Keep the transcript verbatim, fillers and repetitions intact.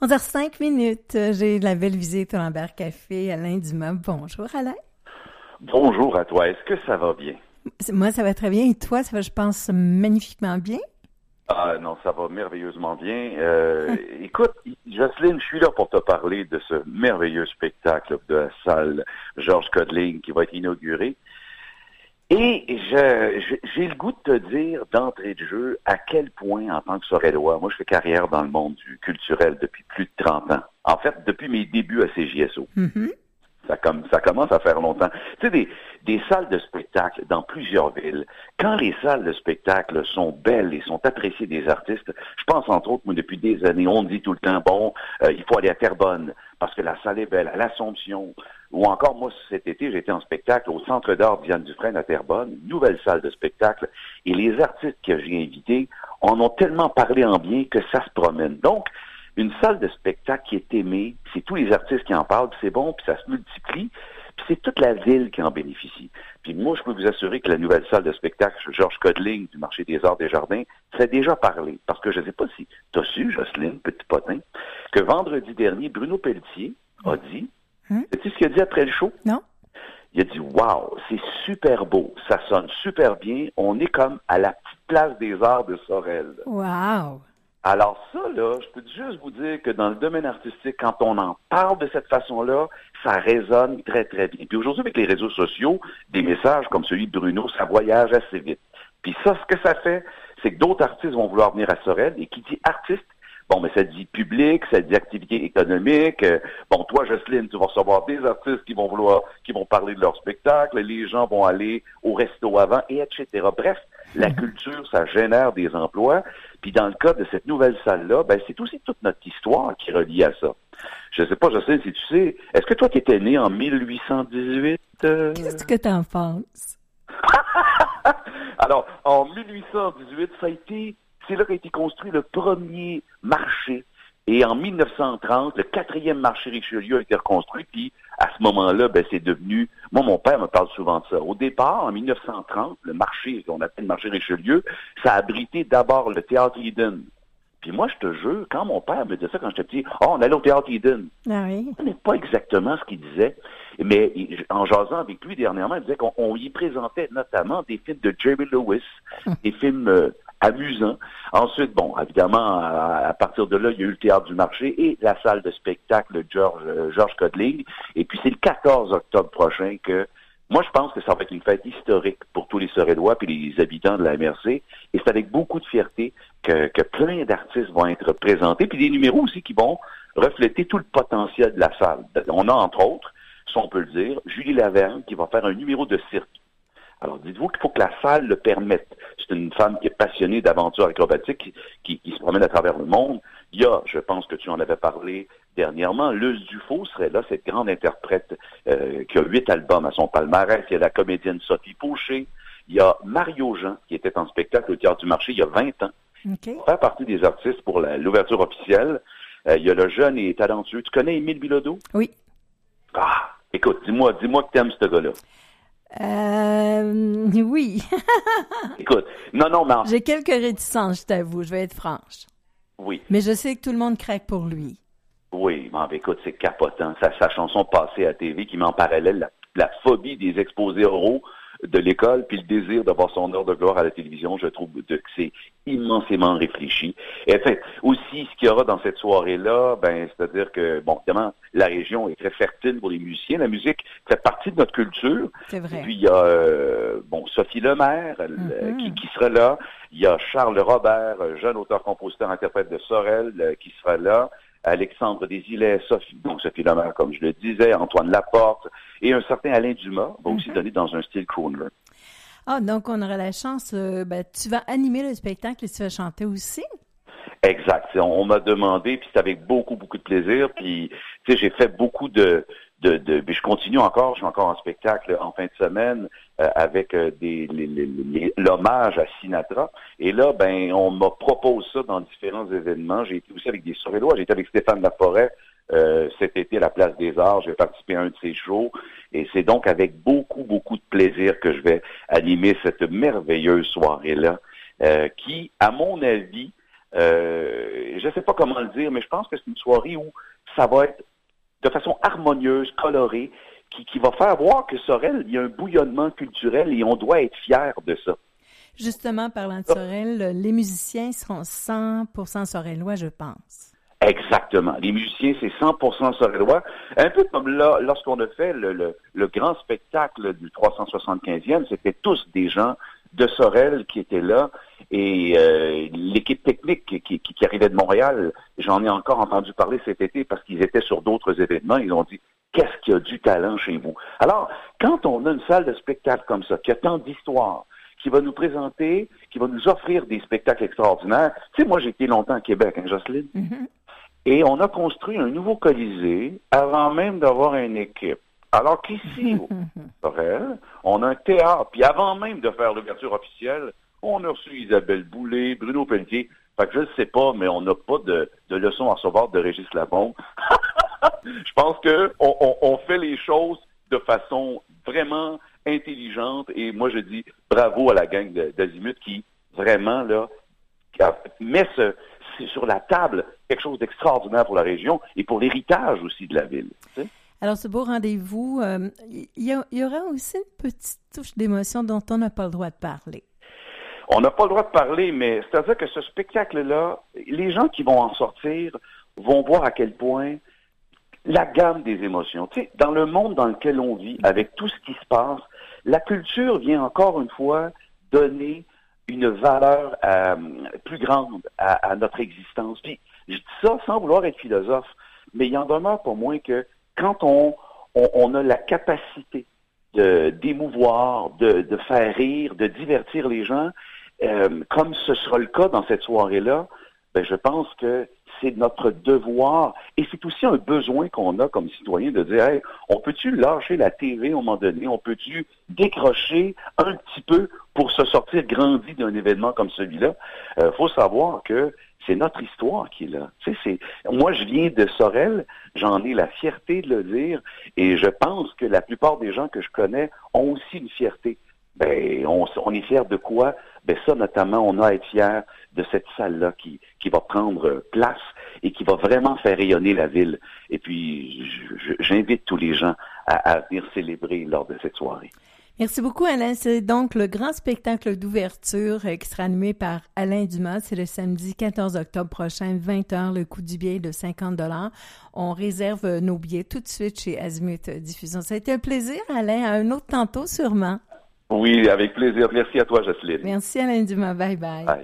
onze heures cinq minutes. J'ai la belle visite au Lambert Café. Alain Dumas. Bonjour, Alain. Bonjour à toi. Est-ce que ça va bien? Moi, ça va très bien. Et toi, ça va, je pense, magnifiquement bien? Ah non, ça va merveilleusement bien. Euh, écoute, Jocelyne, je suis là pour te parler de ce merveilleux spectacle de la salle Georges Codling qui va être inauguré. Et je, je, j'ai le goût de te dire d'entrée de jeu à quel point, en tant que Sorellois, moi je fais carrière dans le monde du culturel depuis plus de trente ans. En fait, depuis mes débuts à C J S O. Mm-hmm. Ça, comme, ça commence à faire longtemps. Tu sais, des, des salles de spectacle dans plusieurs villes, quand les salles de spectacle sont belles et sont appréciées des artistes, je pense entre autres, moi, depuis des années, on dit tout le temps, bon, euh, il faut aller à Terrebonne parce que la salle est belle, à l'Assomption, ou encore, moi, cet été, j'étais en spectacle au Centre d'art Diane Dufresne à Terrebonne, une nouvelle salle de spectacle, et les artistes que j'ai invités en ont tellement parlé en bien que ça se promène. Donc, une salle de spectacle qui est aimée, c'est tous les artistes qui en parlent, puis c'est bon, puis ça se multiplie, puis c'est toute la ville qui en bénéficie. Puis moi, je peux vous assurer que la nouvelle salle de spectacle Georges Codling du Marché des Arts des Jardins, ça a déjà parlé, parce que je ne sais pas si tu as su, Jocelyne, petit potin, que vendredi dernier, Bruno Pelletier a dit, hum? sais-tu ce qu'il a dit après le show? Non. Il a dit, wow, c'est super beau, ça sonne super bien, on est comme à la petite place des arts de Sorel. Wow! Alors ça, là, je peux juste vous dire que dans le domaine artistique, quand on en parle de cette façon-là, ça résonne très, très bien. Puis aujourd'hui, avec les réseaux sociaux, des messages comme celui de Bruno, ça voyage assez vite. Puis ça, ce que ça fait, c'est que d'autres artistes vont vouloir venir à Sorel, et qui dit artiste, bon, mais ça dit public, ça dit activité économique. Bon, toi, Jocelyne, tu vas recevoir des artistes qui vont vouloir, qui vont parler de leur spectacle, les gens vont aller au resto avant, et et cetera. Bref, la culture, ça génère des emplois. Puis dans le cas de cette nouvelle salle-là, ben c'est aussi toute notre histoire qui est reliée à ça. Je sais pas, Jocelyne, si tu sais, est-ce que toi, tu étais né en mille huit cent dix-huit? Euh... Qu'est-ce que t'en penses? Alors, en mille huit cent dix-huit, ça a été, c'est là qu'a été construit le premier marché. Et en mille neuf cent trente, le quatrième marché Richelieu a été reconstruit, puis à ce moment-là, ben, c'est devenu... Moi, mon père me parle souvent de ça. Au départ, en mille neuf cent trente, le marché, qu'on appelle le marché Richelieu, ça a abrité d'abord le théâtre Eden. Puis moi, je te jure, quand mon père me disait ça quand j'étais petit, « Oh, on allait au théâtre Eden. » Ah oui. Ce n'est pas exactement ce qu'il disait. Mais en jasant avec lui dernièrement, il disait qu'on on y présentait notamment des films de Jerry Lewis, des films euh, amusants. Ensuite, bon, évidemment, à, à partir de là, il y a eu le théâtre du marché et la salle de spectacle Georges euh, Georges Codling. Et puis c'est le quatorze octobre prochain que moi, je pense que ça va être une fête historique pour tous les Sorellois et les habitants de la M R C. Et c'est avec beaucoup de fierté que, que plein d'artistes vont être présentés. Puis des numéros aussi qui vont refléter tout le potentiel de la salle. On a, entre autres, si on peut le dire, Julie Laverne qui va faire un numéro de cirque. Alors, dites-vous qu'il faut que la salle le permette. C'est une femme qui est passionnée d'aventures acrobatiques, qui, qui se promène à travers le monde. Il y a, je pense que tu en avais parlé dernièrement, Luce Dufaux serait là, cette grande interprète euh, qui a huit albums à son palmarès. Il y a la comédienne Sophie Pauché. Il y a Mario Jean, qui était en spectacle au Théâtre du Marché il y a vingt ans. Okay. Il fait partie des artistes pour la, l'ouverture officielle. Euh, il y a le jeune et talentueux. Tu connais Émile Bilodeau? Oui. Ah, écoute, dis-moi, dis-moi que t'aimes ce gars-là. Euh, oui. Écoute, non, non, mais... En... J'ai quelques réticences, je t'avoue, je vais être franche. Oui. Mais je sais que tout le monde craque pour lui. Oui, mais écoute, c'est capotant. Sa, sa chanson passée à T V qui met en parallèle la, la phobie des exposés oraux de l'école, puis le désir d'avoir son heure de gloire à la télévision, je trouve que c'est immensément réfléchi. Et enfin, aussi, ce qu'il y aura dans cette soirée-là, ben, c'est-à-dire que, bon, évidemment, la région est très fertile pour les musiciens. La musique fait partie de notre culture. C'est vrai. Et puis, il y a, euh, bon, Sophie Lemaire, mm-hmm. qui, qui sera là. Il y a Charles Robert, jeune auteur-compositeur-interprète de Sorel, euh, qui sera là. Alexandre Desilets, Sophie, donc Sophie Lemaire, comme je le disais, Antoine Laporte, et un certain Alain Dumas va aussi mm-hmm. donner dans un style crooner. Ah, donc on aura la chance, euh, ben, tu vas animer le spectacle et tu vas chanter aussi? Exact. On, on m'a demandé, puis c'est avec beaucoup, beaucoup de plaisir, puis tu sais, j'ai fait beaucoup de... De, de, je continue encore, je suis encore en spectacle en fin de semaine euh, avec euh, des, les, les, les, l'hommage à Sinatra. Et là, ben, on m'a proposé ça dans différents événements. J'ai été aussi avec des Sorellois, j'ai été avec Stéphane Laforêt euh, cet été à la Place des Arts. J'ai participé à un de ses shows. Et c'est donc avec beaucoup, beaucoup de plaisir que je vais animer cette merveilleuse soirée-là euh, qui, à mon avis, Euh, je ne sais pas comment le dire, mais je pense que c'est une soirée où ça va être de façon harmonieuse, colorée, qui, qui va faire voir que Sorel, il y a un bouillonnement culturel et on doit être fiers de ça. Justement, parlant de Sorel, les musiciens seront cent pour cent sorellois, je pense. Exactement. Les musiciens, c'est cent pour cent sorellois. Un peu comme là, lorsqu'on a fait le, le, le grand spectacle du trois cent soixante-quinzième, c'était tous des gens de Sorel qui étaient là. Et euh, l'équipe technique qui, qui, qui arrivait de Montréal, j'en ai encore entendu parler cet été parce qu'ils étaient sur d'autres événements. Ils ont dit, qu'est-ce qu'il y a du talent chez vous? Alors, quand on a une salle de spectacle comme ça, qui a tant d'histoires, qui va nous présenter, qui va nous offrir des spectacles extraordinaires. Tu sais, moi, j'ai été longtemps à Québec, hein, Jocelyne? Mm-hmm. Et on a construit un nouveau Colisée avant même d'avoir une équipe. Alors qu'ici, au Sorel, on a un théâtre. Puis avant même de faire l'ouverture officielle, on a reçu Isabelle Boulay, Bruno Pelletier. Fait que je ne sais pas, mais on n'a pas de, de leçon à recevoir de Régis Labombe. Je pense que on, on, on fait les choses de façon vraiment intelligente. Et moi, je dis bravo à la gang d'Azimut qui, vraiment, là, met ce, sur la table quelque chose d'extraordinaire pour la région et pour l'héritage aussi de la ville. Tu sais? Alors, ce beau rendez-vous, euh, il y, y aura aussi une petite touche d'émotion dont on n'a pas le droit de parler. On n'a pas le droit de parler, mais c'est-à-dire que ce spectacle-là, les gens qui vont en sortir vont voir à quel point la gamme des émotions. Tu sais, dans le monde dans lequel on vit, avec tout ce qui se passe, la culture vient encore une fois donner une valeur euh, plus grande à, à notre existence. Puis, je dis ça sans vouloir être philosophe, mais il en demeure pas moins que quand on, on, on a la capacité de d'émouvoir, de, de faire rire, de divertir les gens, euh, comme ce sera le cas dans cette soirée-là, ben je pense que c'est notre devoir et c'est aussi un besoin qu'on a comme citoyen de dire, hey, on peut-tu lâcher la T V à un moment donné, on peut-tu décrocher un petit peu pour se sortir grandi d'un événement comme celui-là? Il euh, faut savoir que c'est notre histoire qui est là. Tu sais, c'est, moi, je viens de Sorel, j'en ai la fierté de le dire, et je pense que la plupart des gens que je connais ont aussi une fierté. Ben, on, on est fiers de quoi? Ben ça, notamment, on a à être fiers de cette salle-là qui, qui va prendre place et qui va vraiment faire rayonner la ville. Et puis, je, j'invite tous les gens à, à venir célébrer lors de cette soirée. Merci beaucoup, Alain. C'est donc le grand spectacle d'ouverture qui sera animé par Alain Dumas. C'est le samedi quatorze octobre prochain, vingt heures. Le coût du billet est de cinquante dollars. On réserve nos billets tout de suite chez Azimut Diffusion. Ça a été un plaisir, Alain. À un autre tantôt, sûrement. Oui, avec plaisir. Merci à toi, Jocelyne. Merci, Alain Dumas. Bye bye. Bye.